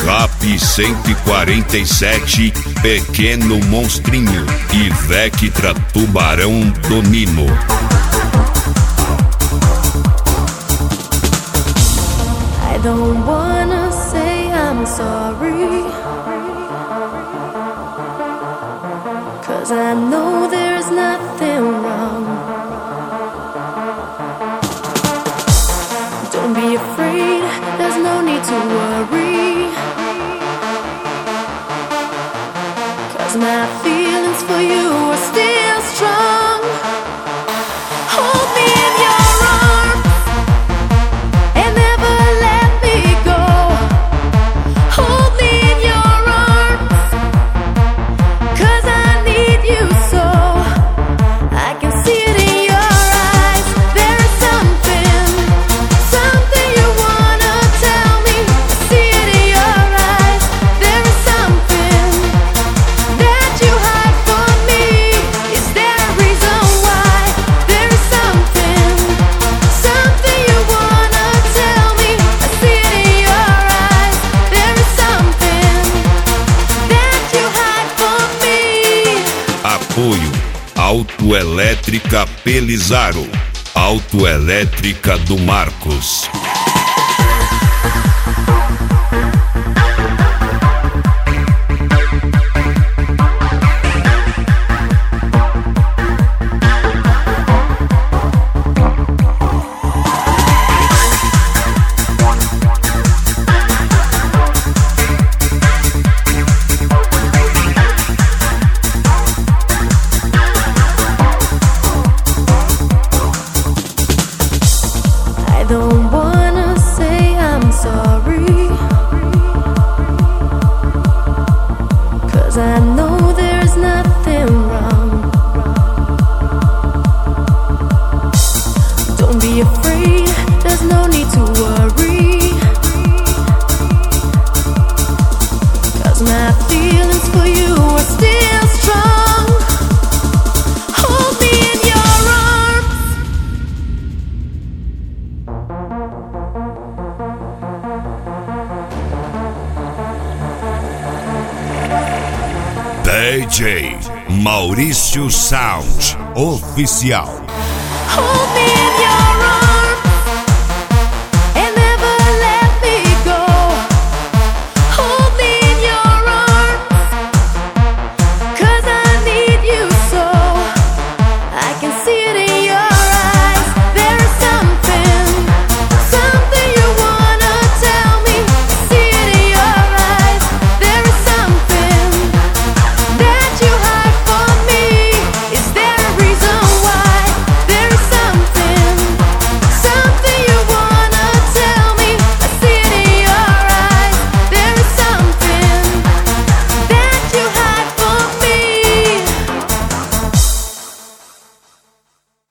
Zap 147, Pequeno Monstrinho e Vectra Tubarão do Nino. I don't wanna say I'm sorry, 'cause I know there's nothing wrong. Don't be afraid, there's no need to worry, 'cause my feelings for you are still strong. Hold me in your arms and never let me go. Hold me in your arms, 'cause I need you so. I can see it in your eyes, there is something you wanna tell me. I see it in your eyes, there is something that you hide from me. Is there a reason why? There is something you wanna tell me. I see it in your eyes, there is something that you hide from me. Apoio Autoelétrica Pelizaro, Autoelétrica do Marcos. I don't wanna say I'm sorry, 'cause I know there's nothing wrong. Don't be afraid, there's no need to worry, 'cause my feelings for you are still strong. Hold me in your arms. DJ Maurício Sound Oficial. Hold me